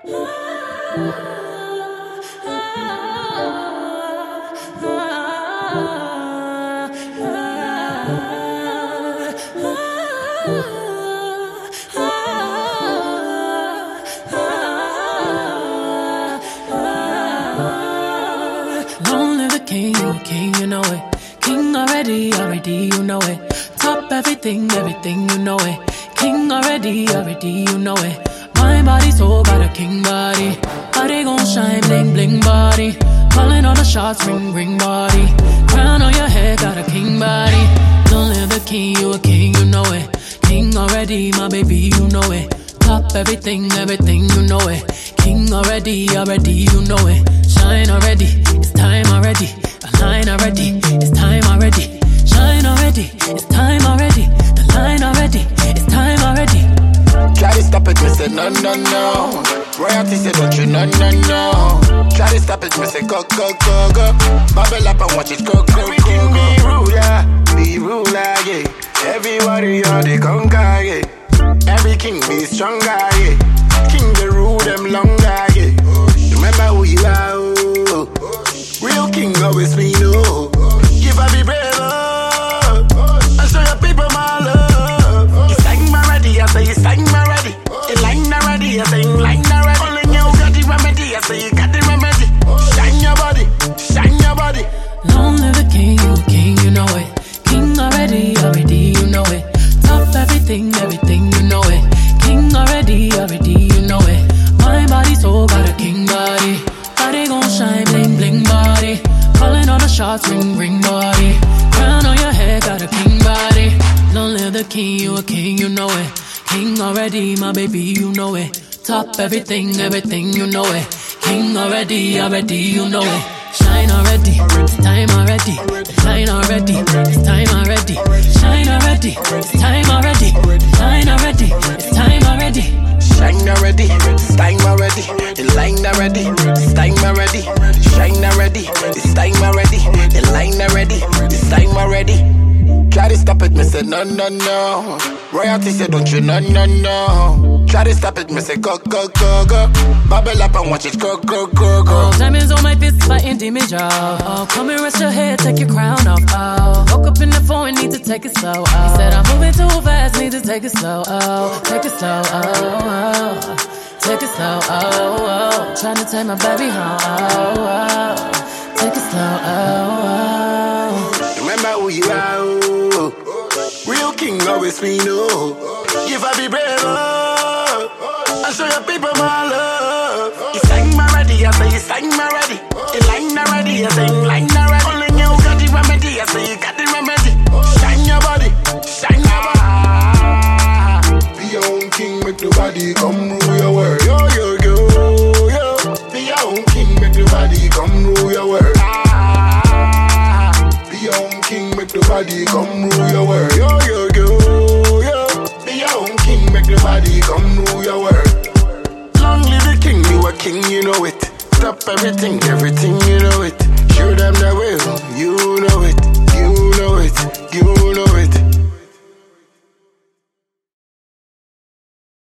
Long live the king, you a king, you know it. King already, you know it. Top everything, you know it. King already, you know it. My body, soul, got a king body. Body gon' shine, bling, bling body. Calling all the shots, ring, ring body. Crown on your head, got a king body. Long live the king, you a king, you know it. King already, my baby, you know it. Top everything, you know it. King already, you know it. Shine already, it's time already. The line already, it's time already. Shine already, it's time already. The line already, it's time already. Try to stop it, me say no, no, no. Royalty say don't you, no, no, no. Try to stop it, me say go, go, go, go. Bubble up and watch it go, go, go, go. Be ruler, yeah. Everybody on the conquer, yeah. Every king be stronger, yeah. King the rule them longer, yeah. Remember who you are, oh. Real king always be no. Give up be brave, oh. And show your people my love. You sang my ready, I say you sang my ready. You line already, I say you line already. Only you got the remedy, I say you got the remedy. Shine your body, shine your body. Long live the king, you know it. King already, you know it. Top everything, you know it. King already, you know it. My body, soul, got a king body. Body gon' shine, bling, bling body. Calling all the shots, ring, ring body. Crown on your head, got a king body. Long live the king, you a king, you know it. King already, my baby, you know it. Top everything, you know it. King already, you know it. Shine already, it's time already. Shine already, it's time already. Shine already, it's time already. Shine already, it's time already. Shine already, it's time already. The line already, it's time already. Shine already, it's time already. The line already, it's time already. Try to stop it, me say no, no, no. Royalty say don't you, no, no, no. Try to stop it, me say go, go, go, go. Bubble up and watch it go, go, go, go. Oh, diamonds on my fist fighting demons, y'all. Oh, come and rest your head, take your crown off. Oh, woke up in the phone, need to take it slow. Oh, he said I'm moving too fast, need to take it slow. Oh, take it slow. Oh, oh. Take it slow. Oh, oh. Trying to take my baby home. Oh, oh. Take it slow. Oh, oh. Remember who you are, oh. Real king always be no. Give up be brave, oh. And show your people my love. You sang my ready, I say you sang my ready. You line already, I say you line already. Only you got the remedy, I say you got the remedy. Shine your body, shine your body. Be your own king, make the body come rule your world. Yo, yo, yo, yo. Be your own king, make the body come rule your world. Be your own king, make the body come rule your world. Yo, yo, yo, yo. Be your own king, make the body come rule your world. Long live the king, you a king, you know it. Stop everything, you know it. Show them the way, you know it, you know it, you know it.